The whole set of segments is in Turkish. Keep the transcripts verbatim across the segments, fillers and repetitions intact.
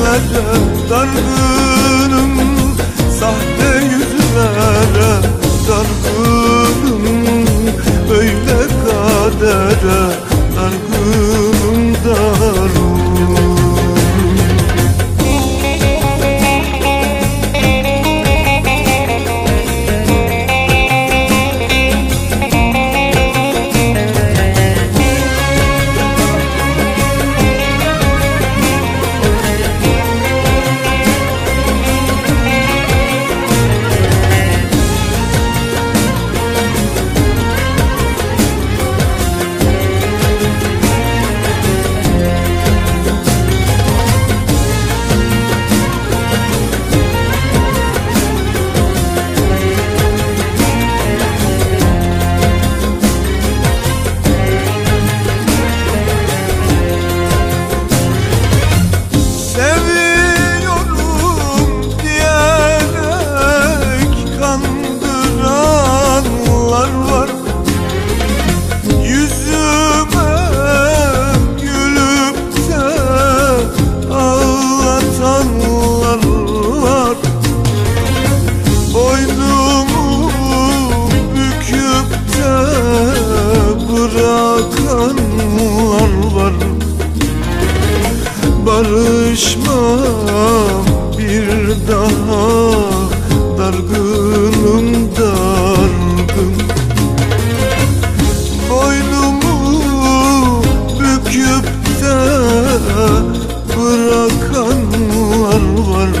yüzlere dargınım, sahte yüzlere dargınım, böyle kadere dargınım, dargınım. Bırakanlar var. Barışmam bir daha, dargınım, dargın. Boynumu büküp de bırakanlar var.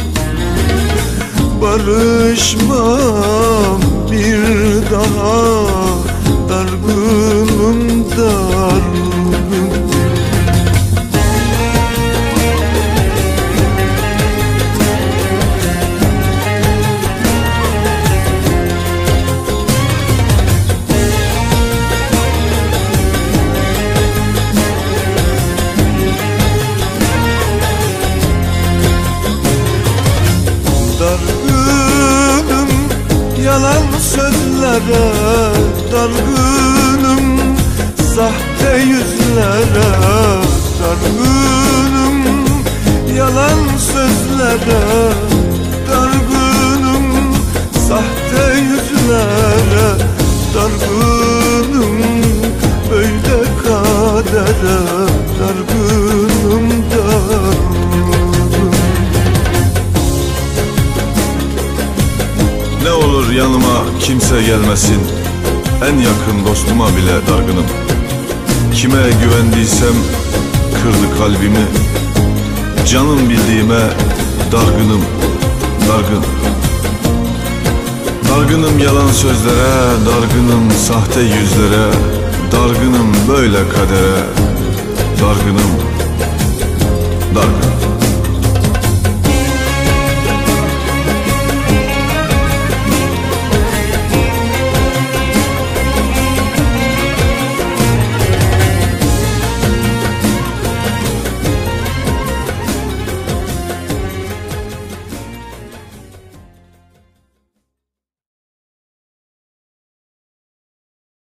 Barışmam bir daha, dargınım, dargın. Dargınım yalan sözlere, dargınım sahte yüzlere, dargınım yalan sözlere, dargınım sahte yüzlere, dargınım böyle kadere, dargınım, dargınım. Ne olur yanıma kimse gelmesin, en yakın dostuma bile dargınım. Kime güvendiysem kırdı kalbimi, canım bildiğime dargınım, dargın. Dargınım yalan sözlere, dargınım sahte yüzlere, dargınım böyle kadere, dargınım, dargın.